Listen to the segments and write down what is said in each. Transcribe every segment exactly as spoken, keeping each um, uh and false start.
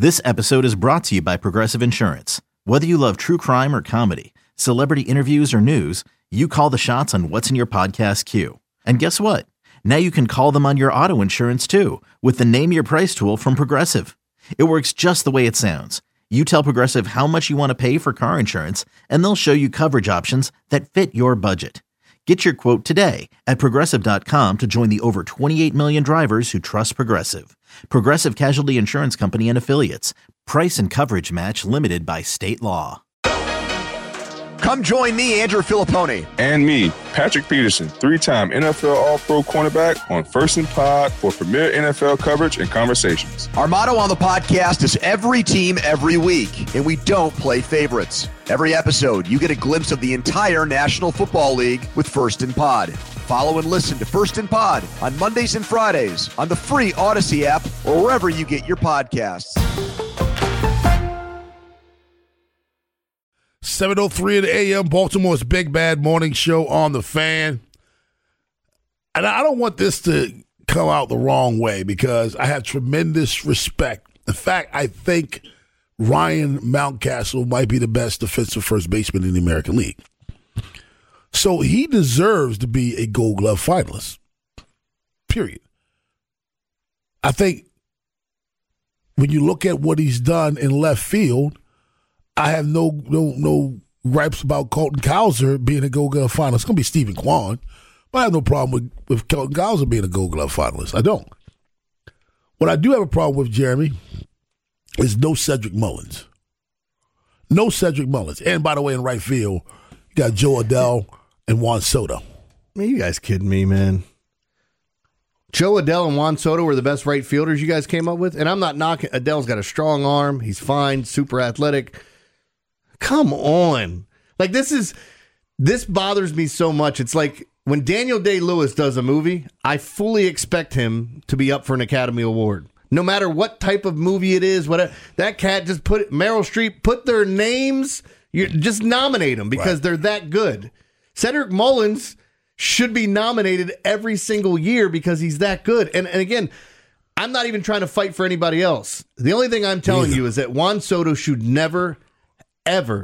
This episode is brought to you by Progressive Insurance. Whether you love true crime or comedy, celebrity interviews or news, you call the shots on what's in your podcast queue. And guess what? Now you can call them on your auto insurance too with the Name Your Price tool from Progressive. It works just the way it sounds. You tell Progressive how much you want to pay for car insurance, and they'll show you coverage options that fit your budget. Get your quote today at Progressive dot com to join the over twenty-eight million drivers who trust Progressive. Progressive Casualty Insurance Company and Affiliates. Price and coverage match limited by state law. Come join me, Andrew Filippone. And me, Patrick Peterson, three-time N F L All-Pro cornerback on First and Pod for premier N F L coverage and conversations. Our motto on the podcast is every team, every week, and we don't play favorites. Every episode, you get a glimpse of the entire National Football League with First and Pod. Follow and listen to First and Pod on Mondays and Fridays on the free Odyssey app or wherever you get your podcasts. seven oh three in the A M, Baltimore's Big Bad Morning Show on The Fan. And I don't want this to come out the wrong way because I have tremendous respect. In fact, I think Ryan Mountcastle might be the best defensive first baseman in the American League. So he deserves to be a Gold Glove finalist, period. I think when you look at what he's done in left field, I have no no no gripes about Colton Cowser being a Gold Glove finalist. It's going to be Stephen Kwan, but I have no problem with, with Colton Cowser being a Gold Glove finalist. I don't. What I do have a problem with, Jeremy, is no Cedric Mullins. No Cedric Mullins. And by the way, in right field, you got Joe Adell and Juan Soto. Man, you guys kidding me, man? Joe Adell and Juan Soto were the best right fielders you guys came up with? And I'm not knocking. Adell's got a strong arm. He's fine, super athletic. Come on. Like, this is, this bothers me so much. It's like when Daniel Day-Lewis does a movie, I fully expect him to be up for an Academy Award. No matter what type of movie it is, whatever. That cat just put, Meryl Streep, put their names, you just nominate them because right. They're that good. Cedric Mullins should be nominated every single year because he's that good. And, and again, I'm not even trying to fight for anybody else. The only thing I'm telling you is that Juan Soto should never, ever,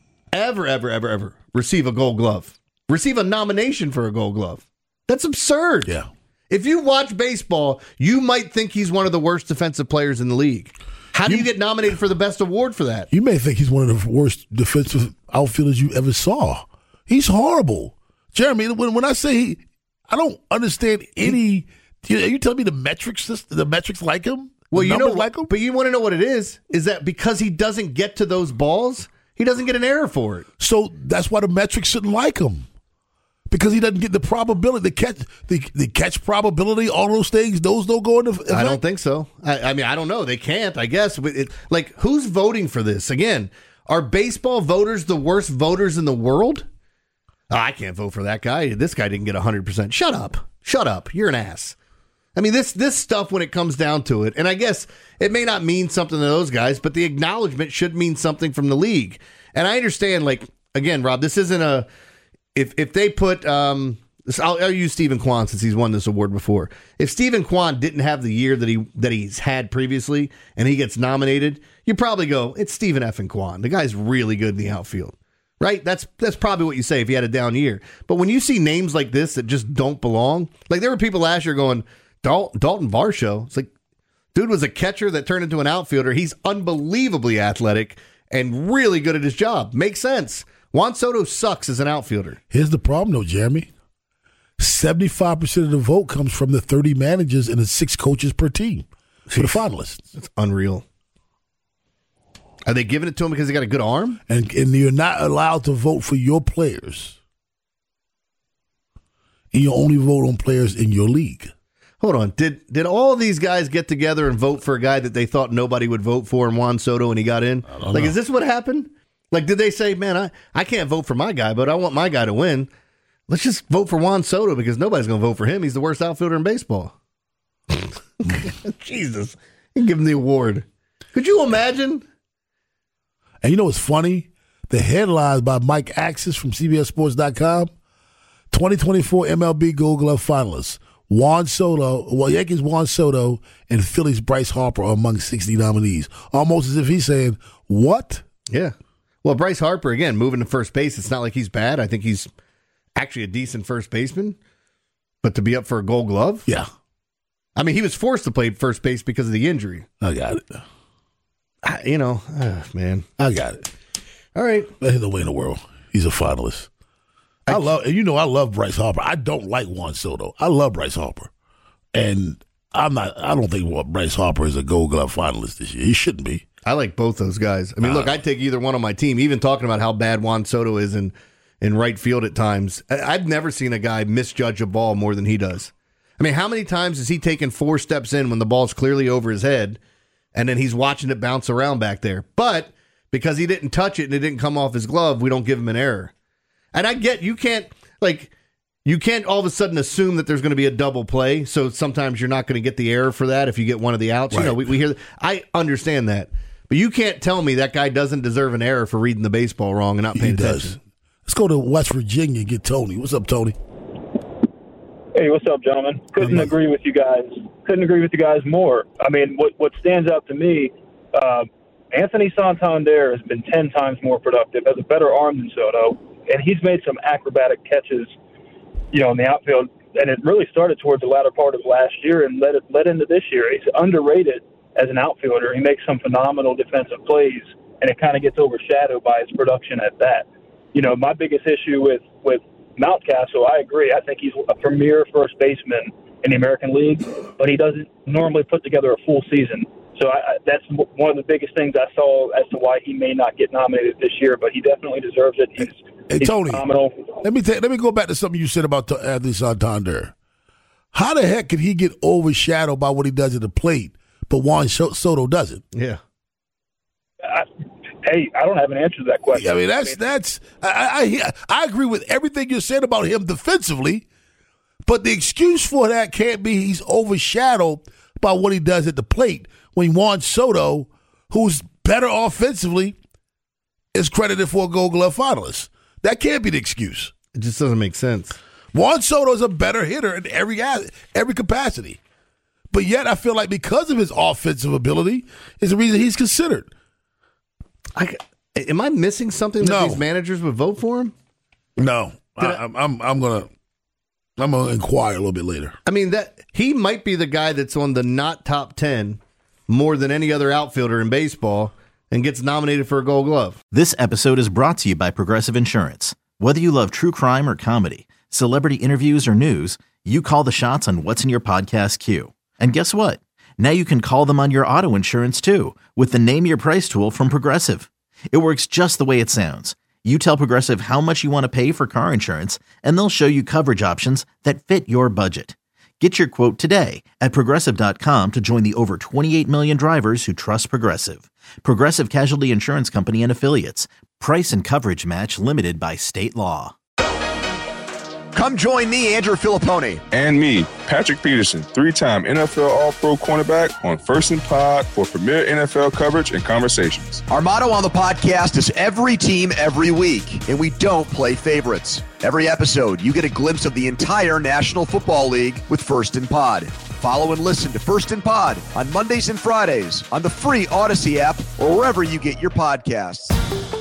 ever, ever, ever, ever receive a Gold Glove. Receive a nomination for a Gold Glove. That's absurd. Yeah. If you watch baseball, you might think he's one of the worst defensive players in the league. How do you, you get nominated for the best award for that? You may think he's one of the worst defensive outfielders you ever saw. He's horrible. Jeremy, when, when I say he, I don't understand any. You, you telling me the metrics, the metrics like him? Well, you know, like him? But you want to know what it is? Is that because he doesn't get to those balls, he doesn't get an error for it. So that's why the metrics shouldn't like him, because he doesn't get the probability, the catch, the, the catch probability, all those things. Those don't go into effect? I don't think so. I, I mean, I don't know. They can't. I guess. But it, like, who's voting for this again? Are baseball voters the worst voters in the world? Oh, I can't vote for that guy. This guy didn't get one hundred percent. Shut up. Shut up. You're an ass. I mean, this this stuff, when it comes down to it, and I guess it may not mean something to those guys, but the acknowledgement should mean something from the league. And I understand, like, again, Rob, this isn't a, if if they put, um, I'll, I'll use Stephen Kwan since he's won this award before. If Stephen Kwan didn't have the year that he that he's had previously and he gets nominated, you probably go, it's Stephen effing Kwan. The guy's really good in the outfield. Right? That's that's probably what you say if you had a down year. But when you see names like this that just don't belong, like there were people last year going, Dal- Dalton Varsho. It's like, dude was a catcher that turned into an outfielder. He's unbelievably athletic and really good at his job. Makes sense. Juan Soto sucks as an outfielder. Here's the problem, though, Jeremy. seventy-five percent of the vote comes from the thirty managers and the six coaches per team for the finalists. That's unreal. Are they giving it to him because he got a good arm? And and you're not allowed to vote for your players. And you only vote on players in your league. Hold on. Did did all these guys get together and vote for a guy that they thought nobody would vote for in Juan Soto and he got in? Like, know. Is this what happened? Like, did they say, man, I, I can't vote for my guy, but I want my guy to win. Let's just vote for Juan Soto because nobody's going to vote for him. He's the worst outfielder in baseball. Jesus. Give him the award. Could you imagine? And you know what's funny? The headlines by Mike Axis from C B S Sports dot com, twenty twenty-four M L B Gold Glove finalists. Juan Soto, well, Yankees Juan Soto and Phillies Bryce Harper are among sixty nominees. Almost as if he's saying, what? Yeah. Well, Bryce Harper, again, moving to first base, it's not like he's bad. I think he's actually a decent first baseman. But to be up for a Gold Glove? Yeah. I mean, he was forced to play first base because of the injury. I got it. I, you know, uh, man. I got it. All right. There's no way in the world. He's a finalist. I love, and you know, I love Bryce Harper. I don't like Juan Soto. I love Bryce Harper, and I'm not. I don't think what Bryce Harper is a Gold Glove finalist this year. He shouldn't be. I like both those guys. I mean, uh, look, I'd take either one on my team. Even talking about how bad Juan Soto is in in right field at times, I've never seen a guy misjudge a ball more than he does. I mean, how many times has he taken four steps in when the ball's clearly over his head, and then he's watching it bounce around back there? But because he didn't touch it and it didn't come off his glove, we don't give him an error. And I get you can't like you can't all of a sudden assume that there's going to be a double play. So sometimes you're not going to get the error for that if you get one of the outs. Right. You know, we, we hear. I understand that, but you can't tell me that guy doesn't deserve an error for reading the baseball wrong and not paying he attention. Does. Let's go to West Virginia and get Tony. What's up, Tony? Hey, what's up, gentlemen? Couldn't agree with you guys. Couldn't agree with you guys more. I mean, what what stands out to me, uh, Anthony Santander has been ten times more productive, has a better arm than Soto. And he's made some acrobatic catches, you know, in the outfield. And it really started towards the latter part of last year and led, it, led into this year. He's underrated as an outfielder. He makes some phenomenal defensive plays, and it kind of gets overshadowed by his production at that. You know, my biggest issue with, with Mountcastle, I agree. I think he's a premier first baseman in the American League, but he doesn't normally put together a full season. So I, I, that's one of the biggest things I saw as to why he may not get nominated this year, but he definitely deserves it. He's, hey, he's Tony, phenomenal. let me ta- let me go back to something you said about Anthony Santander. How the heck can he get overshadowed by what he does at the plate, but Juan Soto doesn't? Yeah. I, hey, I don't have an answer to that question. I mean, that's that's I I, I agree with everything you said about him defensively, but the excuse for that can't be he's overshadowed by what he does at the plate. When Juan Soto, who's better offensively, is credited for a Gold Glove finalist. That can't be the excuse. It just doesn't make sense. Juan Soto is a better hitter in every every capacity. But yet I feel like because of his offensive ability is the reason he's considered. I, am I missing something that no. these managers would vote for him? No. I, I, I'm, I'm, I'm going to I'm gonna inquire a little bit later. I mean, that he might be the guy that's on the not top ten more than any other outfielder in baseball and gets nominated for a Gold Glove. This episode is brought to you by Progressive Insurance. Whether you love true crime or comedy, celebrity interviews or news, you call the shots on what's in your podcast queue. And guess what? Now you can call them on your auto insurance too with the Name Your Price tool from Progressive. It works just the way it sounds. You tell Progressive how much you want to pay for car insurance, and they'll show you coverage options that fit your budget. Get your quote today at Progressive dot com to join the over twenty-eight million drivers who trust Progressive. Progressive Casualty Insurance Company and Affiliates. Price and coverage match limited by state law. Come join me, Andrew Filippone. And me, Patrick Peterson, three-time N F L All-Pro cornerback on First and Pod for premier N F L coverage and conversations. Our motto on the podcast is every team, every week, and we don't play favorites. Every episode, you get a glimpse of the entire National Football League with First and Pod. Follow and listen to First and Pod on Mondays and Fridays on the free Odyssey app or wherever you get your podcasts.